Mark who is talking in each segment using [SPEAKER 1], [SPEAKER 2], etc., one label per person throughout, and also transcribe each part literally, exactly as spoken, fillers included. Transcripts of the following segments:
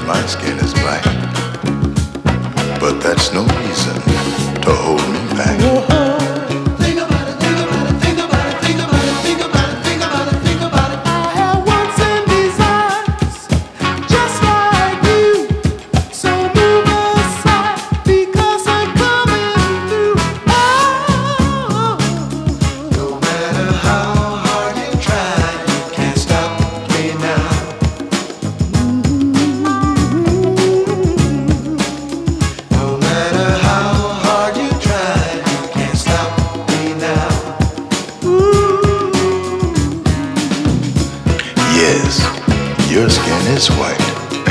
[SPEAKER 1] my skin is black, but that's no reason to hold me back.
[SPEAKER 2] Think about it, think about it, think about it, think about it, think about it, think about it, think about it. I have wants and desires, just like you. So move aside, because I'm coming through. Oh, no matter how hard you try, you can't stop me now. No matter how hard you try, you can't stop me now.
[SPEAKER 1] Yes, your skin is white.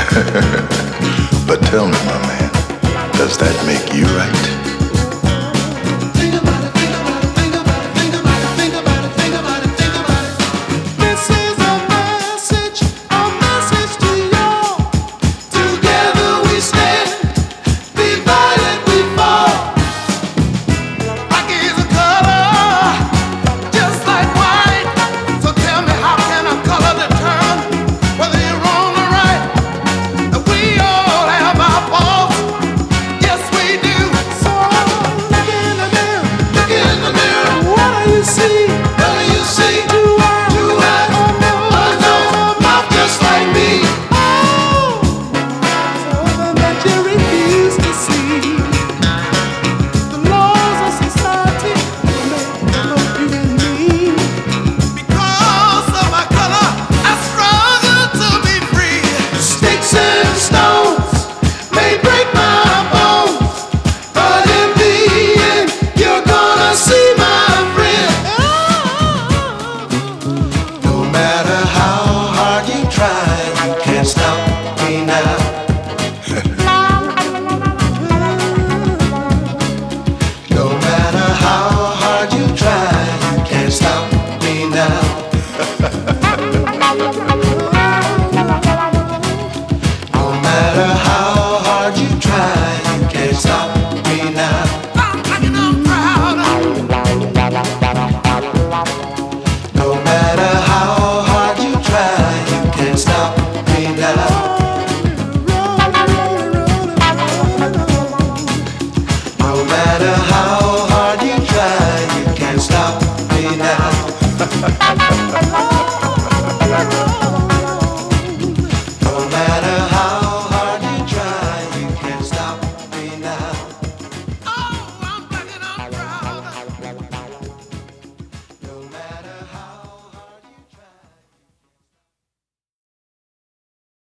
[SPEAKER 1] But tell me, my man, does that make you right?
[SPEAKER 2] Think about it, think about it, think about it, think about it, think about it, think about it, think about it. This is a message, a message to y'all. Together we stand, divided we fall. Black is a color, just like white. So tell me, how can a color determine whether you're wrong or right? We all have our faults, yes we do. So look in the mirror, look in the mirror. What do you see? What do you see? Two eyes, two eyes, a nose, a mouth just like me. Oh, something that you refuse to see. The laws of society will make you and me. Because of my color, I struggle to be free. Sticks and stones may break my bones, but in the end, you're gonna see my friend. No matter how hard you try, you can't stop me now. No matter how hard you try, you can't stop me now. No matter how hard you try, you can't stop me now. No matter how hard you try, you can't stop me now. No matter how hard you try, you can't stop me now.